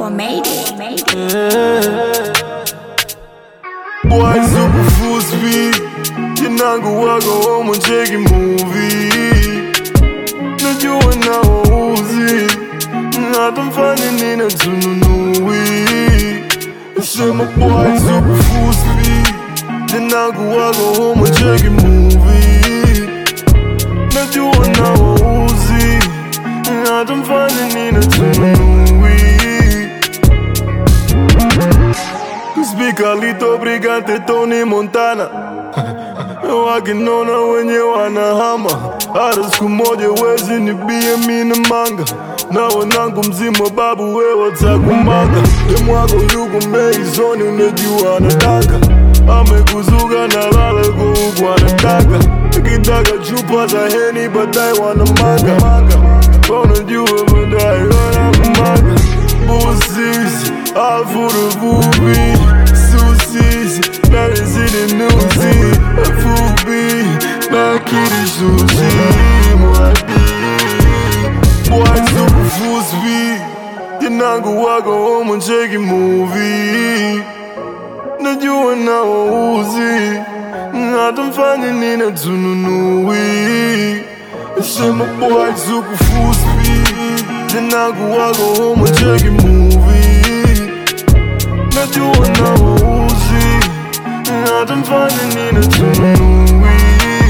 made it. Boy, super full speed. Yanangu wako home and check a movie. Najua na wauzi natamfanya nina tununui. Sema boy, super full speed. Yanangu wako home and check a movie. Najua na wauzi natamfanya nina tununui. Kalito brigante Tony Montana wakinona wenye wanahama hata siku moja wezi nibie mina manga na wanangu mzima babu wewe takumanga demwako yuko meizoni unajua anataka amekuzuga na lala kuku anataka kitaka chupa za heni baadaye wanamanga unajua baadaye wanamanga Bullseye, all for the movie Susi's, now it's in the newsy Fubi, now kitty sushi Boy, super full speed Yanangu wako home and check a movie Najua na wauzi natamfanya nina tununui Sema boy, super full speed Yanangu wako home and check a movie Najua na wauzi natamfanya nina tununui.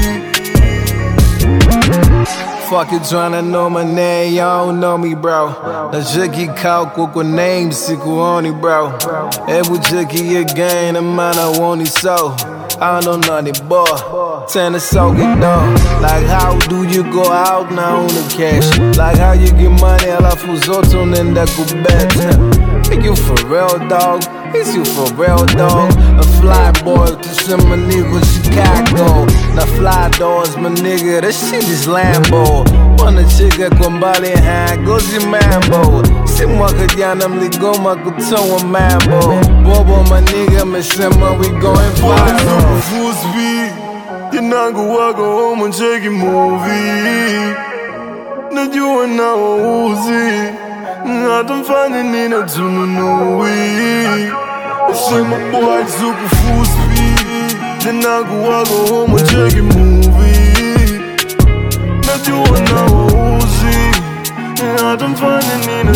Fuck you tryna know my name, you don't know me, bro. Na jiki kauko kwa name sikuoni, bro. Ebu jiki ye gain the man I want it so. I don't know nothing, boy. Tend so get down. Like how do you go out now on the cash? Like how you get money alafu zote unaenda kubet. Are you for real, dog? Is you for real, dog? A fly boy to send my nigga Chicago. Now fly doors, my nigga, that shit is Lambo. Wanna chika kwa mbali high, gozi mambo. Si mwaka jana mligoma kutoa mambo. Bobo my nigga, mesema we going viral. Full speed, Yanangu wako home and check a movie. Najua na wauzi natamfanya nina tununui. Sema boy, super full speed Yanangu wako home and check a movie. Najua na wauzi natamfanya nina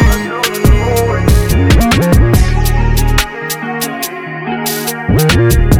tununui.